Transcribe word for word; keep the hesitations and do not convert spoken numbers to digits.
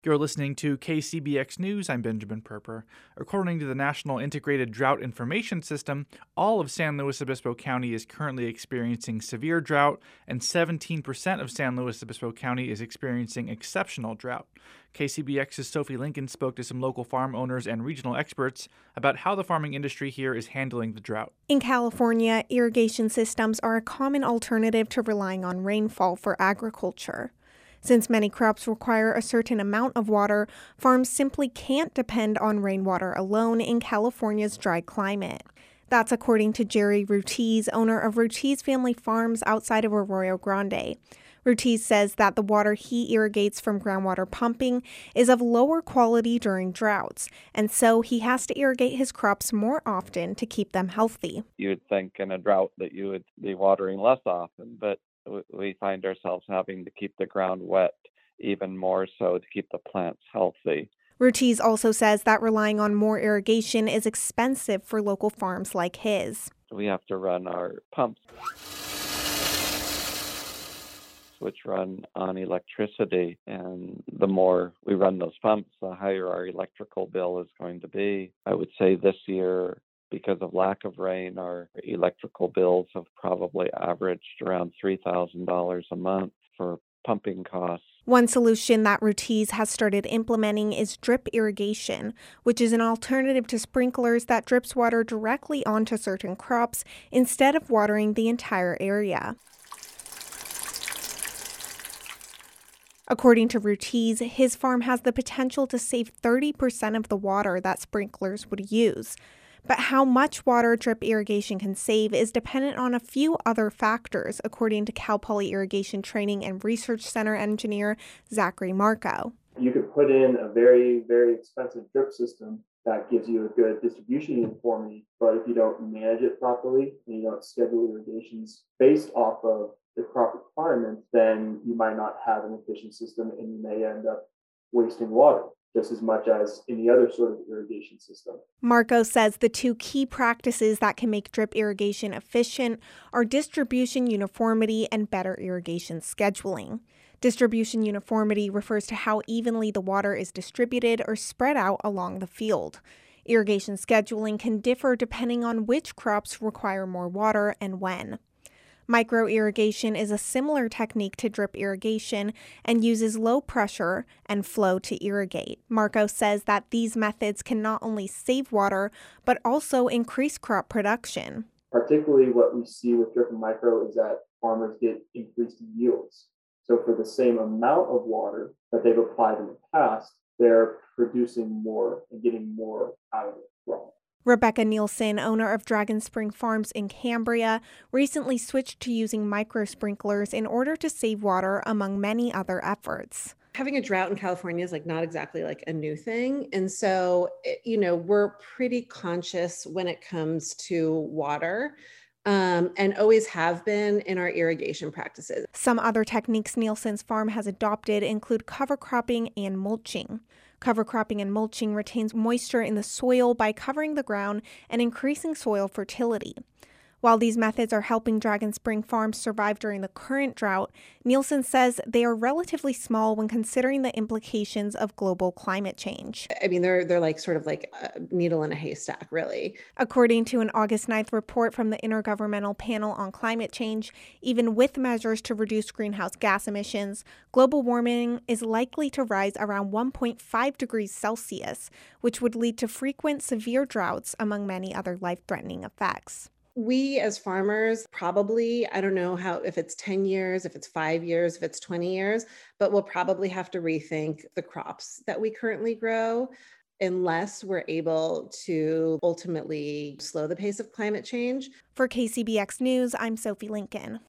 You're listening to K C B X News. I'm Benjamin Perper. According to the National Integrated Drought Information System, all of San Luis Obispo County is currently experiencing severe drought, and seventeen percent of San Luis Obispo County is experiencing exceptional drought. K C B X's Sophie Lincoln spoke to some local farm owners and regional experts about how the farming industry here is handling the drought. In California, irrigation systems are a common alternative to relying on rainfall for agriculture. Since many crops require a certain amount of water, farms simply can't depend on rainwater alone in California's dry climate. That's according to Jerry Rutiz, owner of Rutiz Family Farms outside of Arroyo Grande. Rutiz says that the water he irrigates from groundwater pumping is of lower quality during droughts, and so he has to irrigate his crops more often to keep them healthy. You'd think in a drought that you would be watering less often, but we find ourselves having to keep the ground wet even more so to keep the plants healthy. Rutiz also says that relying on more irrigation is expensive for local farms like his. We have to run our pumps, which run on electricity, and the more we run those pumps, the higher our electrical bill is going to be. I would say this year, because of lack of rain, our electrical bills have probably averaged around three thousand dollars a month for pumping costs. One solution that Rutiz has started implementing is drip irrigation, which is an alternative to sprinklers that drips water directly onto certain crops instead of watering the entire area. According to Rutiz, his farm has the potential to save thirty percent of the water that sprinklers would use. But how much water drip irrigation can save is dependent on a few other factors, according to Cal Poly Irrigation Training and Research Center engineer Zachary Marco. You could put in a very, very expensive drip system that gives you a good distribution uniformity, but if you don't manage it properly and you don't schedule irrigations based off of the crop requirements, then you might not have an efficient system and you may end up wasting water just as much as any other sort of irrigation system. Marco says the two key practices that can make drip irrigation efficient are distribution uniformity and better irrigation scheduling. Distribution uniformity refers to how evenly the water is distributed or spread out along the field. Irrigation scheduling can differ depending on which crops require more water and when. Micro-irrigation is a similar technique to drip irrigation and uses low pressure and flow to irrigate. Marco says that these methods can not only save water, but also increase crop production. Particularly what we see with drip and micro is that farmers get increased yields. So for the same amount of water that they've applied in the past, they're producing more and getting more out of it. Well, Rebecca Nielsen, owner of Dragon Spring Farms in Cambria, recently switched to using micro sprinklers in order to save water, among many other efforts. Having a drought in California is like not exactly like a new thing. And so, you know, we're pretty conscious when it comes to water. Um, and always have been in our irrigation practices. Some other techniques Nielsen's farm has adopted include cover cropping and mulching. Cover cropping and mulching retains moisture in the soil by covering the ground and increasing soil fertility. While these methods are helping Dragon Spring Farms survive during the current drought, Nielsen says they are relatively small when considering the implications of global climate change. I mean, they're they're like sort of like a needle in a haystack, really. According to an August ninth report from the Intergovernmental Panel on Climate Change, even with measures to reduce greenhouse gas emissions, global warming is likely to rise around one point five degrees Celsius, which would lead to frequent severe droughts, among many other life-threatening effects. We as farmers probably, I don't know how, if it's ten years, if it's five years, if it's twenty years, but we'll probably have to rethink the crops that we currently grow unless we're able to ultimately slow the pace of climate change. For K C B X News, I'm Sophie Lincoln.